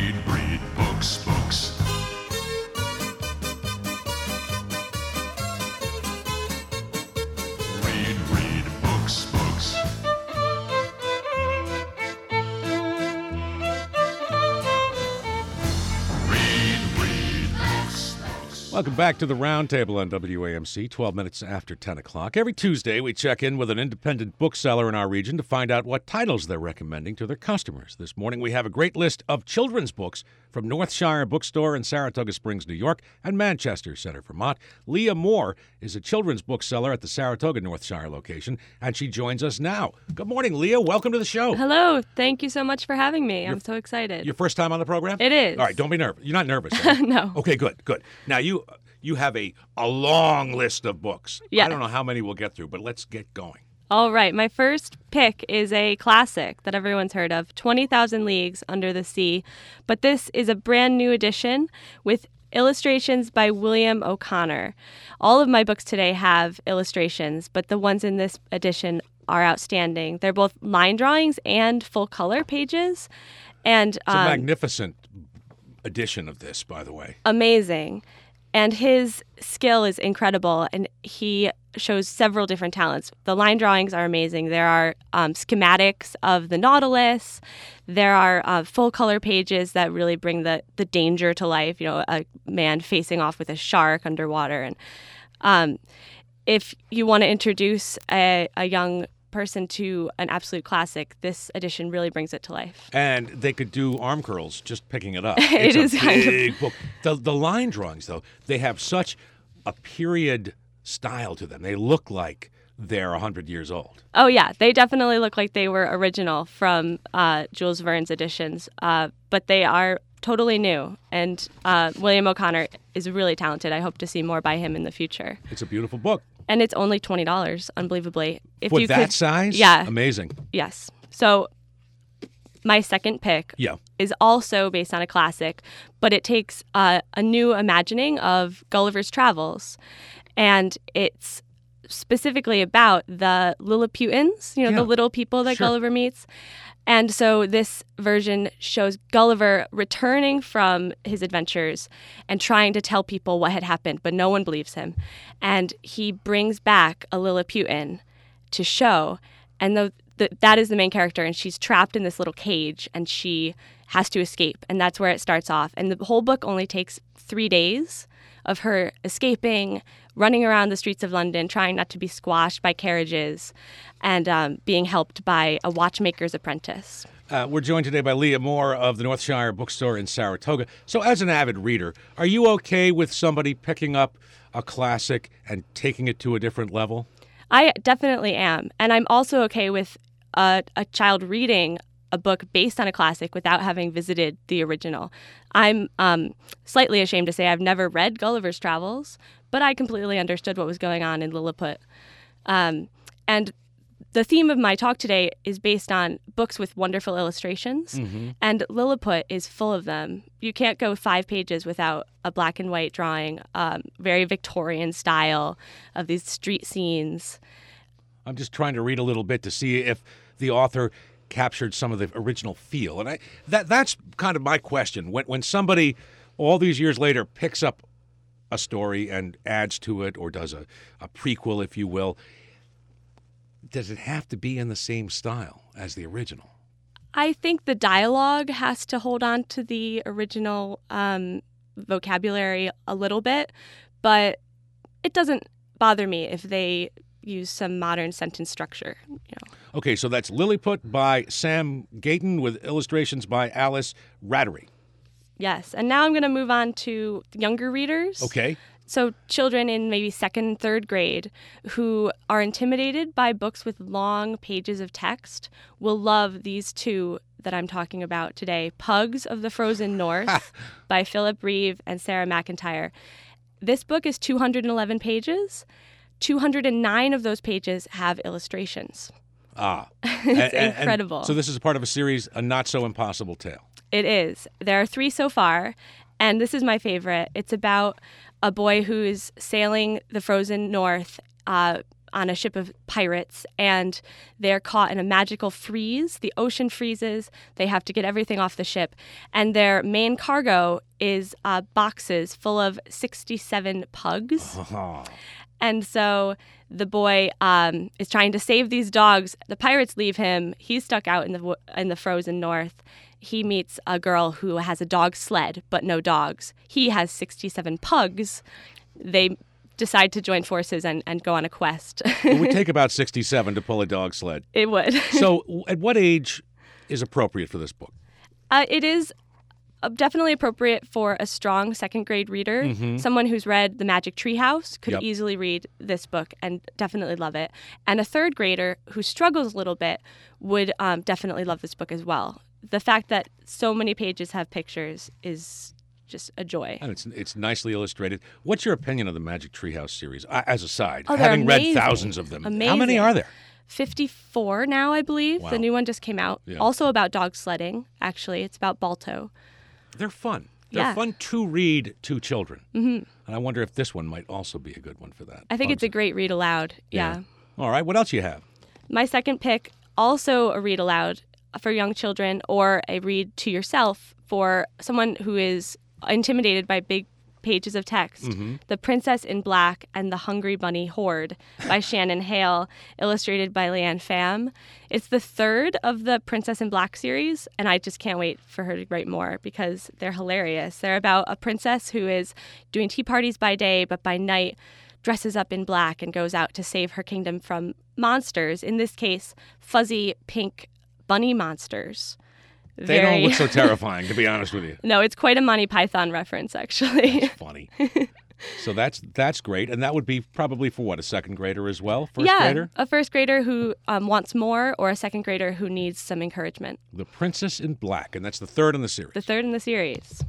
read books. Read books. Read books. Welcome back to the Roundtable on WAMC, 12 minutes after 10 o'clock. Every Tuesday, we check in with an independent bookseller in our region to find out what titles they're recommending to their customers. This morning, we have a great list of children's books from Northshire Bookstore in Saratoga Springs, New York, and Manchester Center, Vermont. Leah Moore is a children's bookseller at the Saratoga Northshire location, and she joins us now. Good morning, Leah. Welcome to the show. Hello. Thank you so much for having me. I'm so excited. Your first time on the program? It is. All right, don't be nervous. You're not nervous, right? No. Okay, good. Now, you have a long list of books. Yeah. I don't know how many we'll get through, but let's get going. All right. My first pick is a classic that everyone's heard of, 20,000 Leagues Under the Sea. But this is a brand new edition with illustrations by William O'Connor. All of my books today have illustrations, but the ones in this edition are outstanding. They're both line drawings and full color pages. And It's a magnificent edition of this, by the way. amazing. And his skill is incredible, and he shows several different talents. The line drawings are amazing. There are schematics of the Nautilus. There are full-color pages that really bring the danger to life, a man facing off with a shark underwater. And if you want to introduce a young person to an absolute classic, this edition really brings it to life. And they could do arm curls just picking it up. It It's is a kind of- big book. The line drawings, though, they have such a period style to them. They look like they're 100 years old. Oh, yeah. They definitely look like they were original from Jules Verne's editions, but they are totally new. And William O'Connor is really talented. I hope to see more by him in the future. It's a beautiful book. And it's only $20, unbelievably. If For you that could, size? Yeah. Amazing. Yes. So my second pick Yeah. is also based on a classic, but it takes a new imagining of Gulliver's Travels. And it's specifically about the Lilliputians, Yeah. the little people that Sure. Gulliver meets. And so this version shows Gulliver returning from his adventures and trying to tell people what had happened, but no one believes him. And he brings back a Lilliputian to show, and that is the main character, and she's trapped in this little cage, and she has to escape, and that's where it starts off. And the whole book only takes 3 days of her escaping, running around the streets of London, trying not to be squashed by carriages, and being helped by a watchmaker's apprentice. We're joined today by Leah Moore of the Northshire Bookstore in Saratoga. So as an avid reader, are you okay with somebody picking up a classic and taking it to a different level? I definitely am. And I'm also okay with a child reading a book based on a classic without having visited the original. I'm slightly ashamed to say I've never read Gulliver's Travels, but I completely understood what was going on in Lilliput. And the theme of my talk today is based on books with wonderful illustrations, and Lilliput is full of them. You can't go 5 pages without a black and white drawing, very Victorian style of these street scenes. I'm just trying to read a little bit to see if the author captured some of the original feel. And that's kind of my question. When somebody, all these years later, picks up a story and adds to it or does a prequel, if you will, does it have to be in the same style as the original? I think the dialogue has to hold on to the original vocabulary a little bit, but it doesn't bother me if they use some modern sentence structure. Okay, so that's Lilliput by Sam Gayton with illustrations by Alice Rattery. Yes, and now I'm going to move on to younger readers. Okay. So children in maybe 2nd, 3rd grade who are intimidated by books with long pages of text will love these 2 that I'm talking about today. Pugs of the Frozen North by Philip Reeve and Sarah McIntyre. This book is 211 pages. 209 of those pages have illustrations. It's incredible. So this is a part of a series, A Not So Impossible Tale. It is. There are 3 so far, and this is my favorite. It's about a boy who is sailing the frozen north on a ship of pirates, and they're caught in a magical freeze. The ocean freezes. They have to get everything off the ship, and their main cargo is boxes full of 67 pugs. And so the boy is trying to save these dogs. The pirates leave him. He's stuck out in the frozen north. He meets a girl who has a dog sled, but no dogs. He has 67 pugs. They decide to join forces and go on a quest. It would take about 67 to pull a dog sled. It would. So at what age is appropriate for this book? It is definitely appropriate for a strong second grade reader. Someone who's read The Magic Tree House could Yep. easily read this book and definitely love it. And a third grader who struggles a little bit would definitely love this book as well. The fact that so many pages have pictures is just a joy. And it's nicely illustrated. What's your opinion of the Magic Treehouse series, as a side? Oh, they're Having read amazing. thousands of them. How many Amazing. are there? 54 now, I believe. Wow. The new one just came out. Yeah. Also about dog sledding, actually. It's about Balto. They're fun. They're Yeah. fun to read to children. And I wonder if this one might also be a good one for that. I think it's a great read aloud. Yeah. All right. What else you have? My second pick, also a read aloud for young children or a read to yourself for someone who is intimidated by big pages of text. The Princess in Black and the Hungry Bunny Horde by Shannon Hale, illustrated by Leanne Pham. It's the third of the Princess in Black series, and I just can't wait for her to write more because they're hilarious. They're about a princess who is doing tea parties by day, but by night dresses up in black and goes out to save her kingdom from monsters, in this case, fuzzy pink bunny monsters. They don't look so terrifying, to be honest with you. No, it's quite a Monty Python reference, actually. Funny. So that's great. And that would be probably for what, a second grader as well? First yeah, grader? a first grader who wants more, or a second grader who needs some encouragement. The Princess in Black, and that's the third in the series. The third in the series.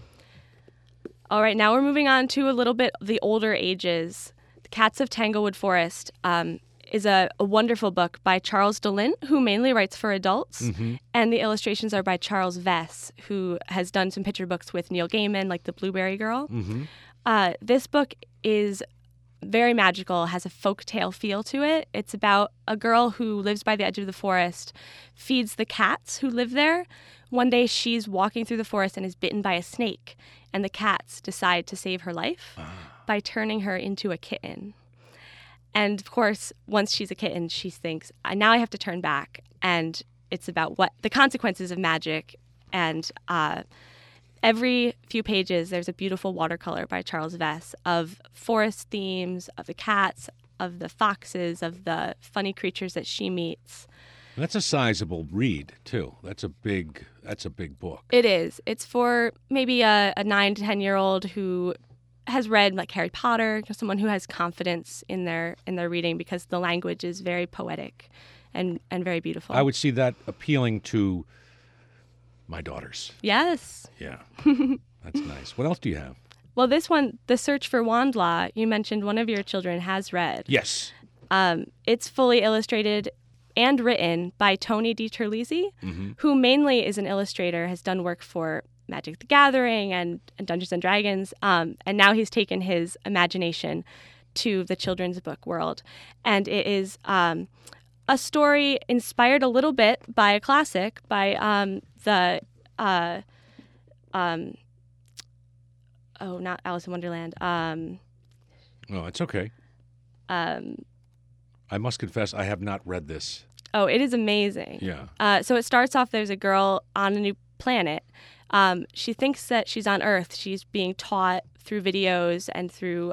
All right, now we're moving on to a little bit the older ages. The Cats of Tanglewood Forest is a wonderful book by Charles DeLint, who mainly writes for adults. And the illustrations are by Charles Vess, who has done some picture books with Neil Gaiman, like The Blueberry Girl. This book is very magical, has a folk tale feel to it. It's about a girl who lives by the edge of the forest, feeds the cats who live there. One day she's walking through the forest and is bitten by a snake, and the cats decide to save her life by turning her into a kitten. And of course, once she's a kitten, she thinks, now I have to turn back. And it's about what the consequences of magic. And every few pages, there's a beautiful watercolor by Charles Vess of forest themes, of the cats, of the foxes, of the funny creatures that she meets. That's a sizable read, too. That's a big book. It is. It's for maybe a 9 to 10-year-old who has read like Harry Potter, someone who has confidence in their reading because the language is very poetic and very beautiful. I would see that appealing to my daughters. Yes. Yeah. That's nice. What else do you have? Well, this one, The Search for Wandla, you mentioned one of your children has read. Yes. It's fully illustrated and written by Tony DiTerlizzi, who mainly is an illustrator, has done work for Magic the Gathering and Dungeons and Dragons, and now he's taken his imagination to the children's book world. And it is a story inspired a little bit by a classic by not Alice in Wonderland. Oh, it's okay. I must confess, I have not read this. Oh, it is amazing. Yeah. So it starts off, there's a girl on a new planet. She thinks that she's on Earth. She's being taught through videos and through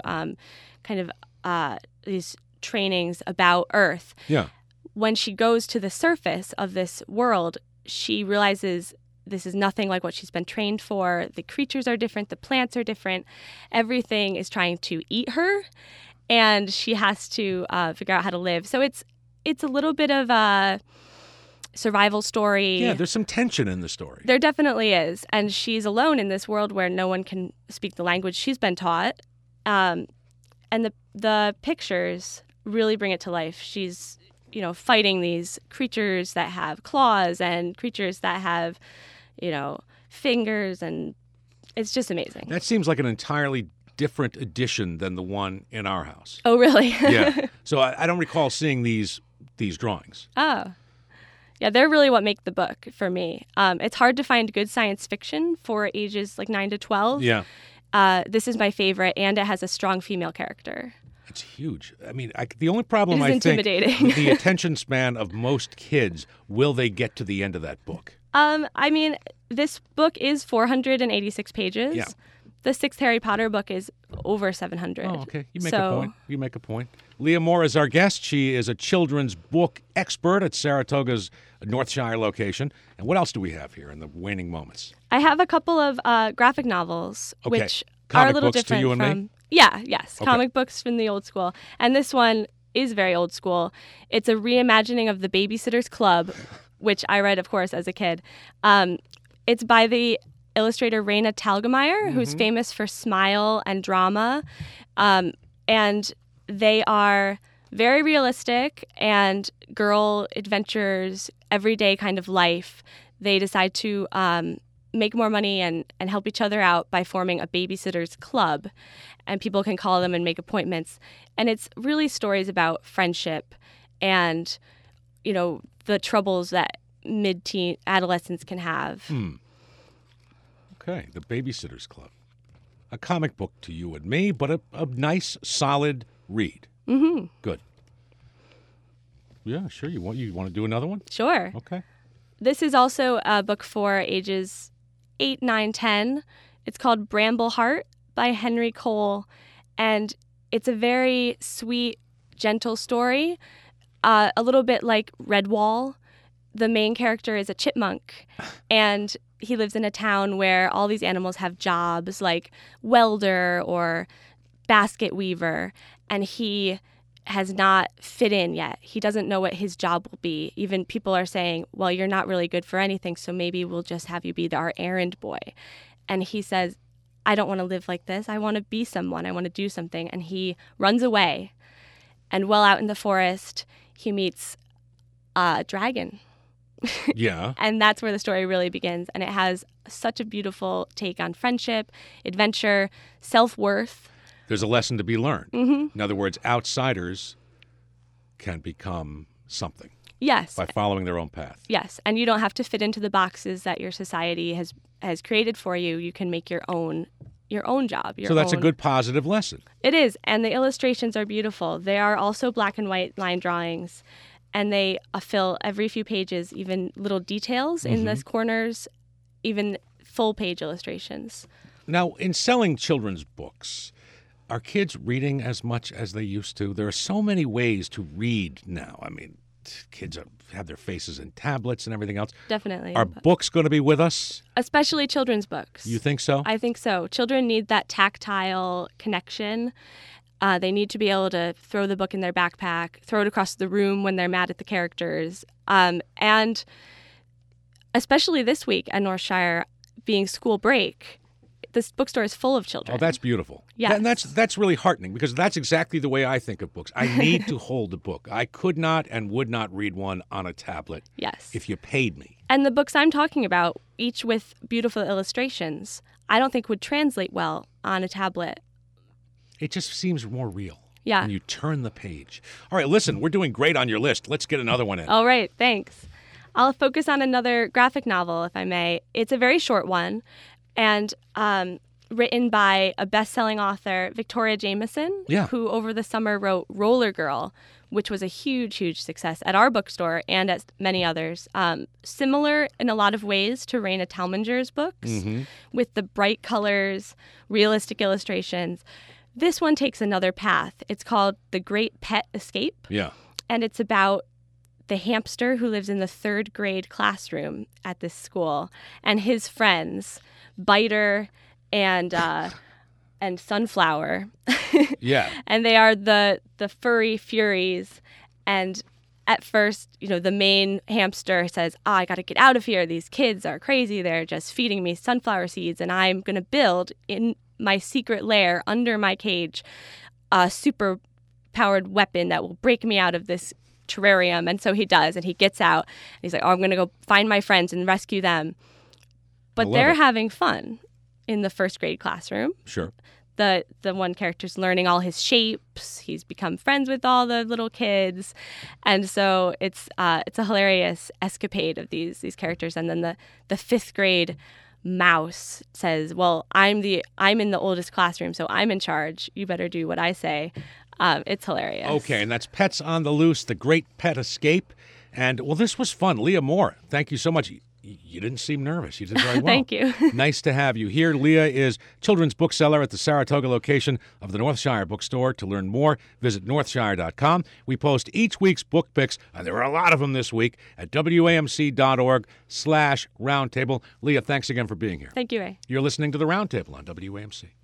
these trainings about Earth. Yeah. When she goes to the surface of this world, she realizes this is nothing like what she's been trained for. The creatures are different. The plants are different. Everything is trying to eat her, and she has to figure out how to live. So it's a little bit of a survival story. Yeah, there's some tension in the story. There definitely is. And she's alone in this world where no one can speak the language she's been taught. And the pictures really bring it to life. She's, fighting these creatures that have claws and creatures that have, fingers. And it's just amazing. That seems like an entirely different edition than the one in our house. Oh, really? Yeah. So I don't recall seeing these drawings. Oh. Yeah, they're really what make the book for me. It's hard to find good science fiction for ages like 9 to 12. Yeah. This is my favorite, and it has a strong female character. It's huge. I mean, the only problem It is I think intimidating. the attention span of most kids, will they get to the end of that book? I mean, this book is 486 pages. Yeah. The sixth Harry Potter book is over 700. Oh, okay. You make a point. Leah Moore is our guest. She is a children's book expert at Saratoga's Northshire location. And what else do we have here in the waning moments? I have a couple of graphic novels, Okay. which Comic are a little books to different you and from. me? Yeah, yes, Okay. comic books from the old school, and this one is very old school. It's a reimagining of the Babysitters Club, which I read, of course, as a kid. It's by the illustrator Raina Telgemeier, who's famous for Smile and Drama, and they are very realistic and girl adventures, everyday kind of life. They decide to make more money and help each other out by forming a babysitters club, and people can call them and make appointments. And it's really stories about friendship and, you know, the troubles that mid-teen adolescents can have. Okay, the Babysitter's Club. A comic book to you and me, but a nice, solid read. Mm-hmm. Good. Yeah, sure. You want to do another one? Sure. Okay. This is also a book for ages 8, 9, 10. It's called Bramble Heart by Henry Cole, and it's a very sweet, gentle story, a little bit like Redwall. The main character is a chipmunk, and he lives in a town where all these animals have jobs like welder or basket weaver, and he has not fit in yet. He doesn't know what his job will be. Even people are saying, well, you're not really good for anything, so maybe we'll just have you be our errand boy. And he says, I don't want to live like this. I want to be someone. I want to do something. And he runs away. And while out in the forest, he meets a dragon. Yeah. And that's where the story really begins. And it has such a beautiful take on friendship, adventure, self-worth. There's a lesson to be learned. Mm-hmm. In other words, outsiders can become something Yes. by following their own path. Yes. And you don't have to fit into the boxes that your society has created for you. You can make your own job. So that's a good positive lesson. It is. And the illustrations are beautiful. They are also black and white line drawings. And they fill every few pages, even little details in the corners, even full page illustrations. Now, in selling children's books, are kids reading as much as they used to? There are so many ways to read now. I mean, kids have their faces in tablets and everything else. Definitely. Are books going to be with us? Especially children's books. You think so? I think so. Children need that tactile connection. They need to be able to throw the book in their backpack, throw it across the room when they're mad at the characters. And especially this week at Northshire, being school break, this bookstore is full of children. Oh, that's beautiful. Yes. And that's really heartening because that's exactly the way I think of books. I need to hold a book. I could not and would not read one on a tablet Yes. if you paid me. And the books I'm talking about, each with beautiful illustrations, I don't think would translate well on a tablet. It just seems more real. Yeah. When you turn the page. All right, listen, we're doing great on your list. Let's get another one in. All right, thanks. I'll focus on another graphic novel, if I may. It's a very short one, and written by a best-selling author, Victoria Jameson, Yeah. who over the summer wrote Roller Girl, which was a huge, huge success at our bookstore and at many others. Similar in a lot of ways to Raina Telgemeier's books, with the bright colors, realistic illustrations. This one takes another path. It's called The Great Pet Escape, Yeah. and it's about the hamster who lives in the 3rd grade classroom at this school and his friends, Biter and Sunflower. Yeah. And they are the furry furies. And at first, the main hamster says, I got to get out of here. These kids are crazy. They're just feeding me sunflower seeds, and I'm going to build in my secret lair under my cage a super powered weapon that will break me out of this terrarium. And so he does, and he gets out. And he's like, I'm going to go find my friends and rescue them. But love they're it. having fun in the 1st grade classroom. Sure. the one character's learning all his shapes. He's become friends with all the little kids, and so it's a hilarious escapade of these characters. And then the fifth grade mouse says, "Well, I'm in the oldest classroom, so I'm in charge. You better do what I say." It's hilarious. Okay, and that's Pets on the Loose: The Great Pet Escape. And well, this was fun, Leah Moore. Thank you so much. You didn't seem nervous. You did very well. Thank you. Nice to have you here. Leah is children's bookseller at the Saratoga location of the Northshire Bookstore. To learn more, visit northshire.com. We post each week's book picks, and there are a lot of them this week, at wamc.org/roundtable. Leah, thanks again for being here. Thank you, Ray. You're listening to The Roundtable on WAMC.